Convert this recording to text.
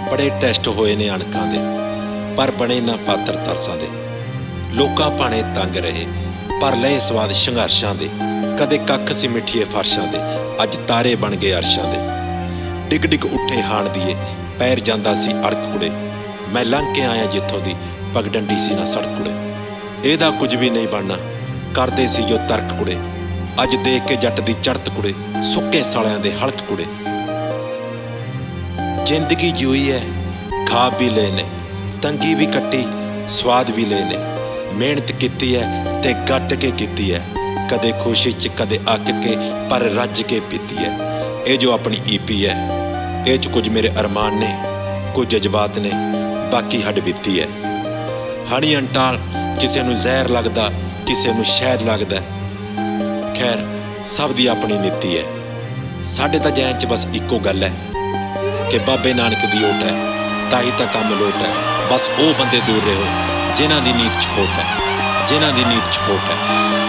बड़े टेस्ट होए ने अणकां दे, पर बने ना पात्र तरसां दे। लोकां भाणे तंग रहे, पर लए स्वाद संघर्षां दे। कदे कख सी मिठिए फर्शां दे, अज तारे बन गए अरशां दे। डिग डिग उठे हाण दिए, पैर जांदा सी अड़क कुड़े। मैं लंघ के आया जित्थों दी, पगडंडी सी ना सड़क कुड़े। एदा कुछ भी नहीं बनना, करदे सी जो तर्क कुड़े। अज देख के जट दी चढ़त कुड़े, सुक्के सालियां दे हलक कुड़े। जिंदगी जीई है, खा भी लेने, तंगी भी कट्टी, स्वाद भी लेने। मेहनत कीती है ते गट के कीती है, कदे खुशी च कदे अक के, पर रज के पीती है। ये जो अपनी EP है, ये च कुछ मेरे अरमान ने, कुछ जज्बात ने, बाकी हड बीती है। हनी अंटाल किसे नूं जहर लगदा, किसे नूं शहद लगदा। खैर सब दी अपनी नीति है। साडे तां जैन च बस इक्को गल है कि बाबे नानक दी ओट है, ताही तां कम लोट है। बस ओ बंदे दूर रहो जिन्हां दी नीत च खोट है, जिन्हां दी नीत च खोट है।